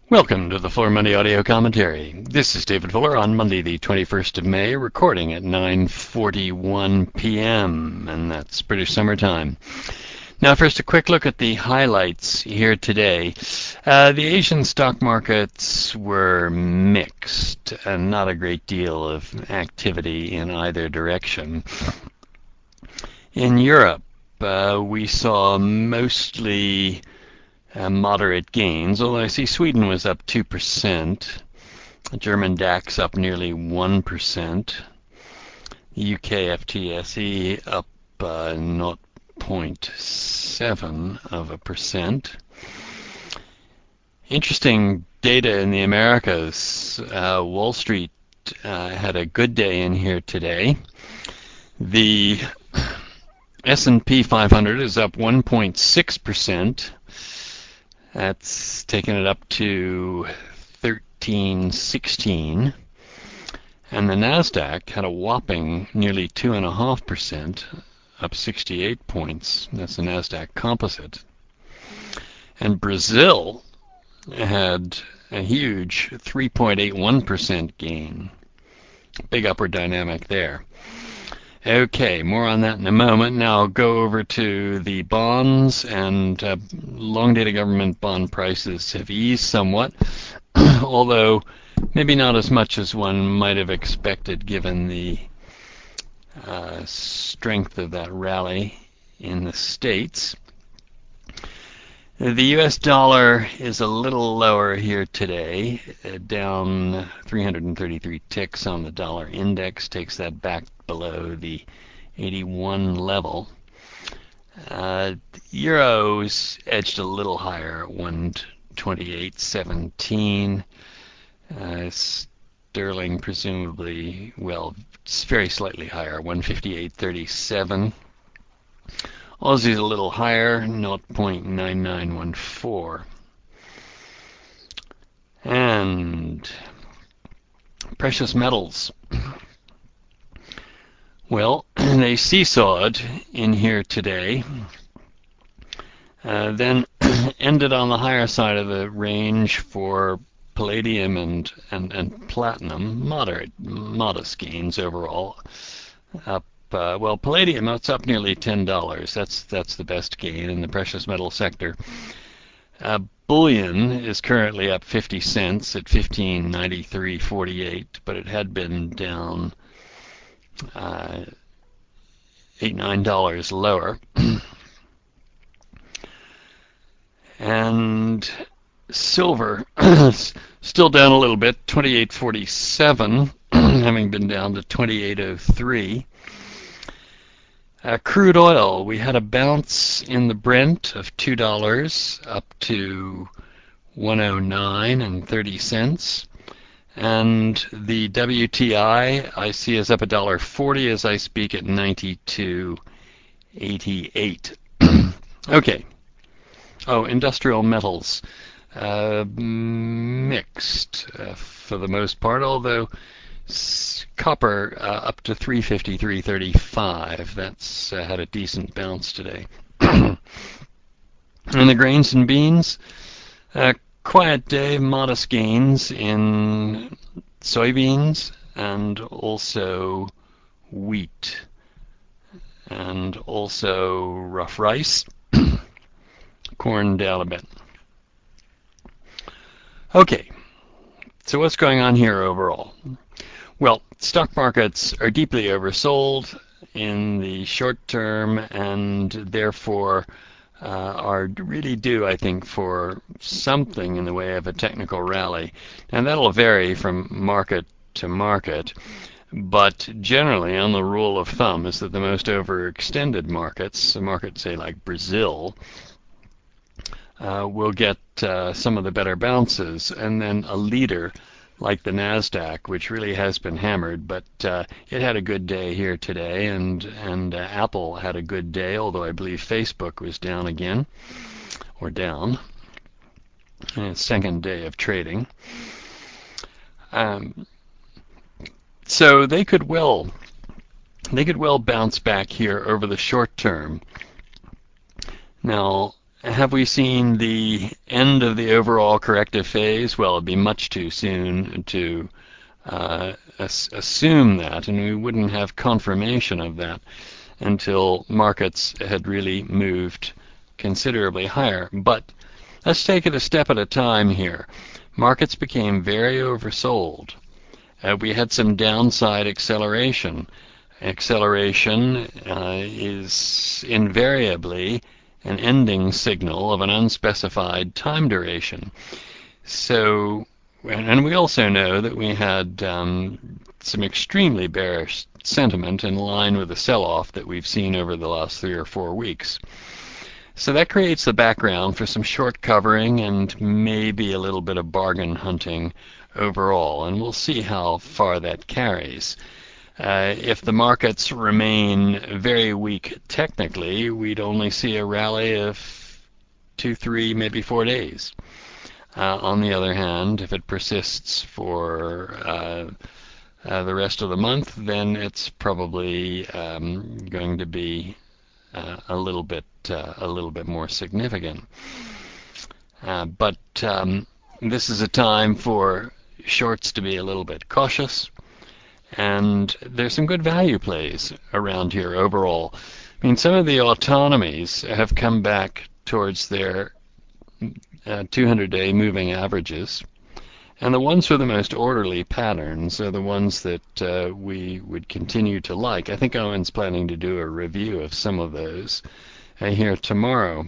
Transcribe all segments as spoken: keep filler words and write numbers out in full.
Welcome to the Fuller Money Audio Commentary. This is David Fuller on Monday the twenty-first of May, recording at nine forty-one p m, and that's British Summer Time. Now first a quick look at the highlights here today. Uh, the Asian stock markets were mixed and not a great deal of activity in either direction. In Europe, uh, we saw mostly Uh, moderate gains, although I see Sweden was up two percent, German DAX up nearly one percent, U K F T S E up uh, zero point seven of a percent. Interesting data in the Americas. Uh, Wall Street uh, had a good day in here today. The S and P five hundred is up one point six percent. That's taken it up to thirteen sixteen, and the Nasdaq had a whopping nearly two and a half percent, up sixty-eight points. That's the Nasdaq Composite. And Brazil had a huge three point eight one percent gain. Big upward dynamic there. Okay, more on that in a moment. Now I'll go over to the bonds, and uh, long-dated government bond prices have eased somewhat, although maybe not as much as one might have expected given the uh, strength of that rally in the States. The U S dollar is a little lower here today, uh, down three hundred thirty-three ticks on the dollar index, takes that back below the eighty-one level. Uh, Euros edged a little higher at one twenty-eight seventeen. Uh, sterling presumably, well, it's very slightly higher, one fifty-eight thirty-seven. Aussie's a little higher, zero point nine nine one four. And precious metals. Well, they seesawed in here today, uh, then ended on the higher side of the range for palladium and, and, and platinum. Moderate, modest gains overall. Up Uh, well, palladium, it's up nearly ten dollars. That's that's the best gain in the precious metal sector. Uh, bullion is currently up fifty cents at fifteen ninety-three forty-eight, but it had been down uh, eight nine dollars lower. And silver still down a little bit, twenty-eight forty-seven, having been down to twenty-eight oh three. Uh, crude oil, we had a bounce in the Brent of two dollars up to one oh nine and thirty cents. And the W T I I see is up one dollar forty as I speak at ninety-two eighty-eight. Okay. Oh, industrial metals. Uh, mixed uh, for the most part, although copper uh, up to three fifty-three thirty-five. That's uh, had a decent bounce today. And the grains and beans, uh, quiet day, modest gains in soybeans and also wheat and also rough rice. Corn down a bit. Okay, so what's going on here overall? Well, stock markets are deeply oversold in the short term, and therefore uh, are really due, I think, for something in the way of a technical rally. And that'll vary from market to market, but generally on the rule of thumb is that the most overextended markets, a market say like Brazil, uh, will get uh, some of the better bounces, and then a leader like the Nasdaq, which really has been hammered, but uh, it had a good day here today, and and uh, Apple had a good day, although I believe Facebook was down again, or down, in its second day of trading. Um, so they could well they could well bounce back here over the short term. Now, have we seen the end end of the overall corrective phase? Well, it'd be much too soon to uh, as- assume that, and we wouldn't have confirmation of that until markets had really moved considerably higher. But let's take it a step at a time here. Markets became very oversold. Uh, we had some downside acceleration. Acceleration uh, is invariably an ending signal of an unspecified time duration. So, and we also know that we had um, some extremely bearish sentiment in line with the sell-off that we've seen over the last three or four weeks. So that creates the background for some short covering and maybe a little bit of bargain hunting overall, and we'll see how far that carries. Uh, if the markets remain very weak technically, we'd only see a rally of two, three, maybe four days. Uh, on the other hand, if it persists for uh, uh, the rest of the month, then it's probably um, going to be uh, a little bit uh, a little bit more significant. Uh, but um, this is a time for shorts to be a little bit cautious, and there's some good value plays around here overall. I mean, some of the autonomies have come back towards their uh, two hundred day moving averages, and the ones with the most orderly patterns are the ones that uh, we would continue to like. I think Owen's planning to do a review of some of those uh, here tomorrow.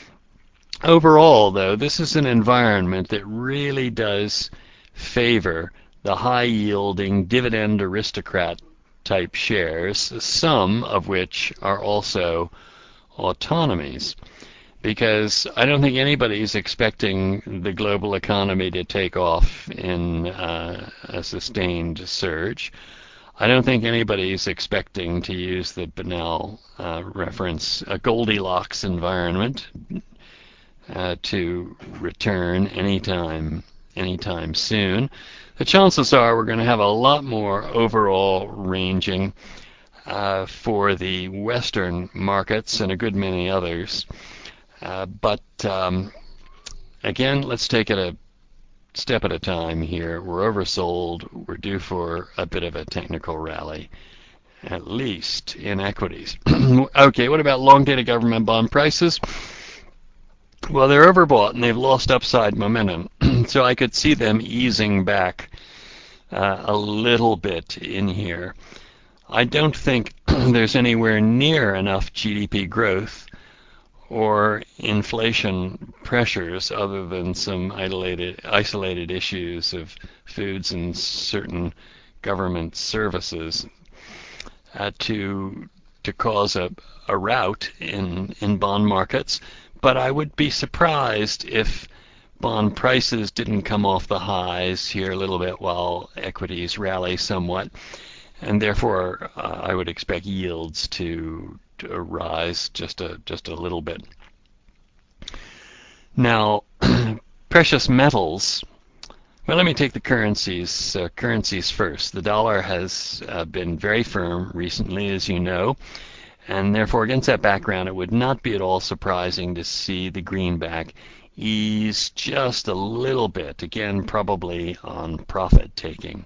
Overall, though, this is an environment that really does favor the high-yielding dividend aristocrat type shares, some of which are also autonomies. Because I don't think anybody's expecting the global economy to take off in uh, a sustained surge. I don't think anybody's expecting, to use the banal uh, reference, a Goldilocks environment uh, to return anytime, anytime soon. The chances are we're going to have a lot more overall ranging uh, for the Western markets and a good many others. Uh, but um, again, let's take it a step at a time here. We're oversold. We're due for a bit of a technical rally, at least in equities. Okay, what about long-dated government bond prices? Well, they're overbought and they've lost upside momentum. So I could see them easing back uh, a little bit in here. I don't think there's anywhere near enough G D P growth or inflation pressures other than some isolated, isolated issues of foods and certain government services uh, to to cause a, a rout in, in bond markets. But I would be surprised if bond prices didn't come off the highs here a little bit while equities rally somewhat, and therefore uh, I would expect yields to, to rise just a just a little bit. Now, precious metals. Well, let me take the currencies uh, currencies first. The dollar has uh, been very firm recently, as you know, and therefore against that background, it would not be at all surprising to see the greenback ease just a little bit, again, probably on profit taking.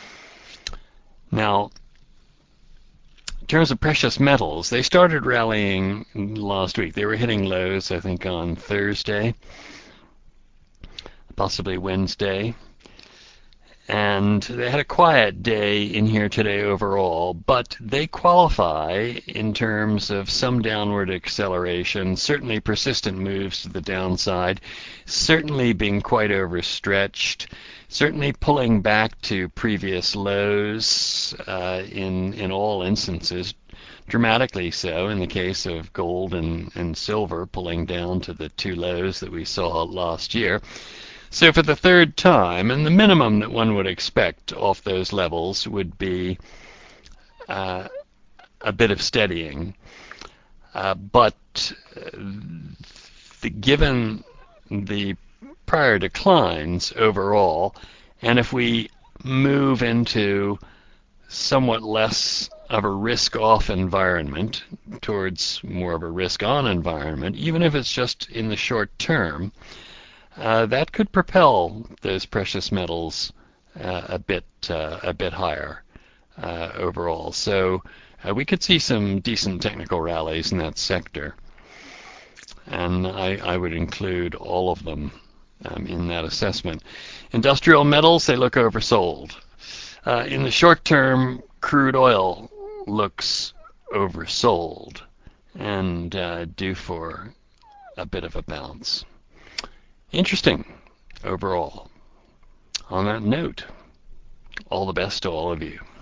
Now, in terms of precious metals, they started rallying last week. They were hitting lows, I think, on Thursday, possibly Wednesday. And they had a quiet day in here today overall, but they qualify in terms of some downward acceleration, certainly persistent moves to the downside, certainly being quite overstretched, certainly pulling back to previous lows uh, in, in all instances, dramatically so in the case of gold and, and silver pulling down to the two lows that we saw last year. So for the third time, and the minimum that one would expect off those levels would be uh, a bit of steadying. Uh, but the, given the prior declines overall, and if we move into somewhat less of a risk-off environment towards more of a risk-on environment, even if it's just in the short term, uh, that could propel those precious metals uh, a bit uh, a bit higher uh, overall. So uh, we could see some decent technical rallies in that sector, and I, I would include all of them um, in that assessment. Industrial metals, they look oversold. Uh, in the short term, crude oil looks oversold and uh, due for a bit of a bounce. Interesting overall. On that note, all the best to all of you.